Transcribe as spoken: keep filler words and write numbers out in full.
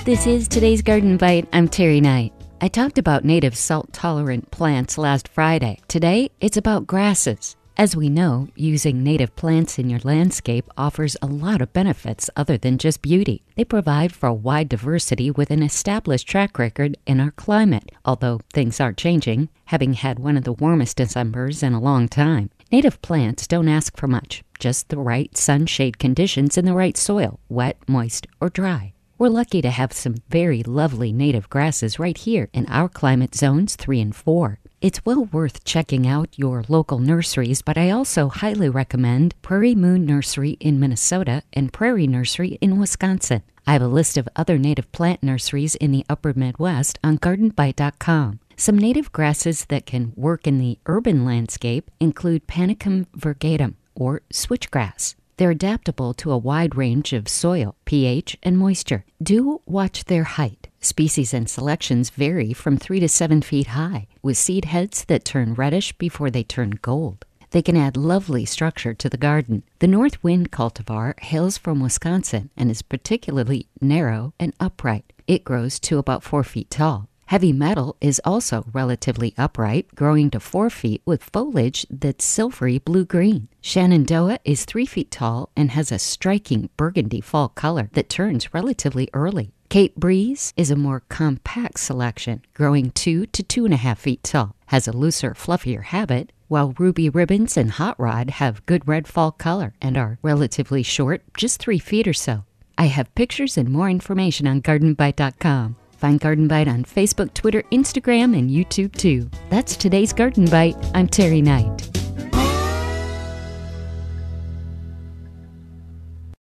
This is today's Garden Bite. I'm Terry Knight. I talked about native salt-tolerant plants last Friday. Today, it's about grasses. As we know, using native plants in your landscape offers a lot of benefits other than just beauty. They provide for a wide diversity with an established track record in our climate, although things are changing, having had one of the warmest Decembers in a long time. Native plants don't ask for much, just the right sunshade conditions in the right soil, wet, moist, or dry. We're lucky to have some very lovely native grasses right here in our climate zones three and four. It's well worth checking out your local nurseries, but I also highly recommend Prairie Moon Nursery in Minnesota and Prairie Nursery in Wisconsin. I have a list of other native plant nurseries in the upper Midwest on garden bite dot com. Some native grasses that can work in the urban landscape include Panicum virgatum, or switchgrass. They're adaptable to a wide range of soil, pH, and moisture. Do watch their height. Species and selections vary from three to seven feet high, with seed heads that turn reddish before they turn gold. They can add lovely structure to the garden. The North Wind cultivar hails from Wisconsin and is particularly narrow and upright. It grows to about four feet tall. Heavy metal is also relatively upright, growing to four feet with foliage that's silvery blue-green. Shenandoah is three feet tall and has a striking burgundy fall color that turns relatively early. Cape Breeze is a more compact selection, growing two to two and a half feet tall, has a looser, fluffier habit, while Ruby Ribbons and Hot Rod have good red fall color and are relatively short, just three feet or so. I have pictures and more information on garden bite dot com. Find Garden Bite on Facebook, Twitter, Instagram, and YouTube too. That's today's Garden Bite. I'm Terry Knight.